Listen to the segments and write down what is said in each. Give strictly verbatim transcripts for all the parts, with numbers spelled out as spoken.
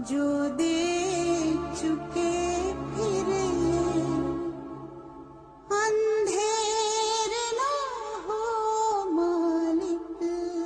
जो दे चुके फिर ये अंधेर ना हो मालिक।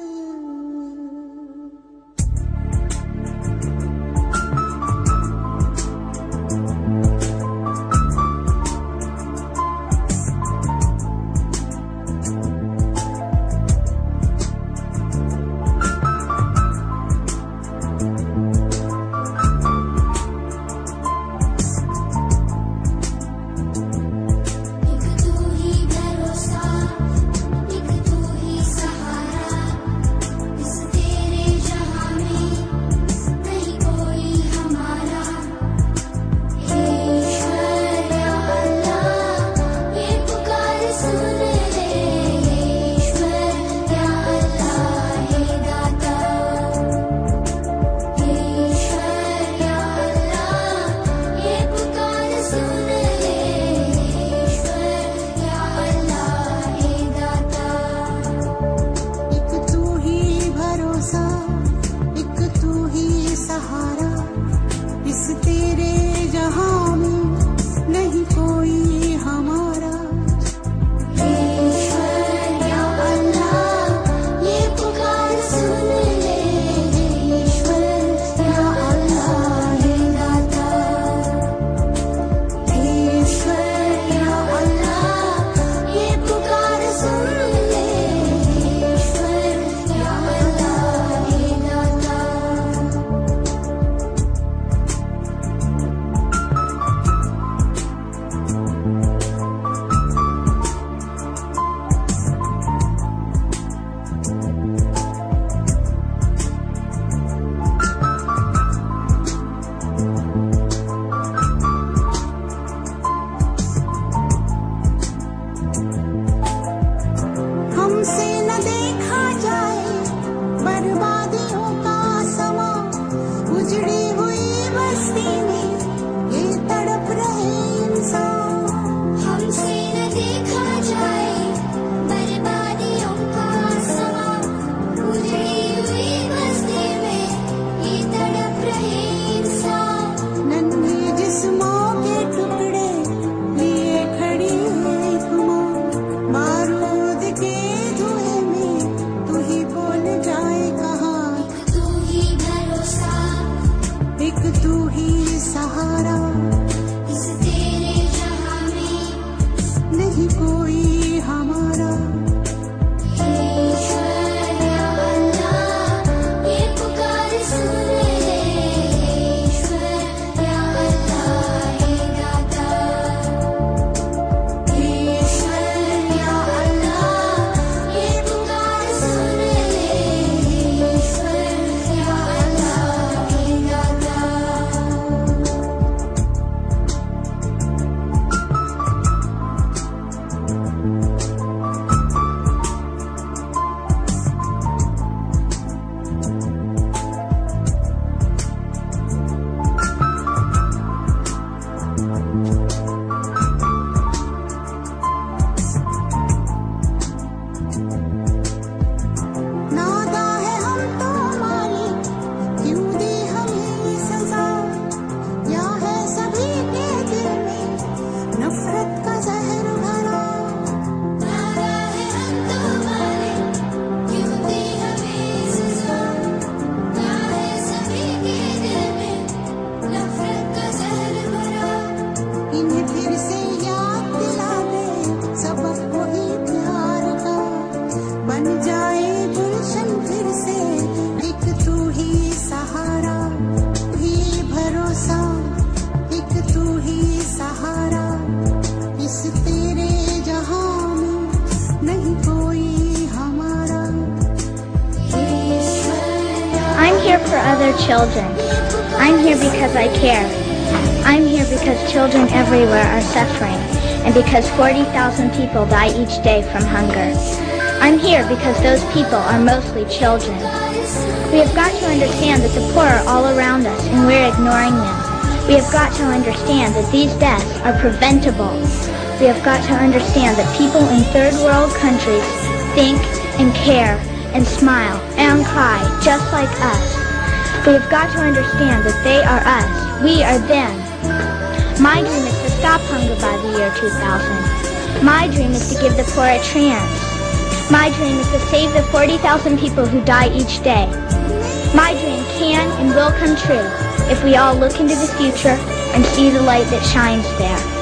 For other children. I'm here because I care. I'm here because children everywhere are suffering and because forty thousand people die each day from hunger. I'm here because those people are mostly children. We have got to understand that the poor are all around us and we're ignoring them. We have got to understand that these deaths are preventable. We have got to understand that people in third world countries think and care and smile and cry just like us. We have got to understand that they are us. We are them. My dream is to stop hunger by the year two thousand. My dream is to give the poor a chance. My dream is to save the forty thousand people who die each day. My dream can and will come true if we all look into the future and see the light that shines there.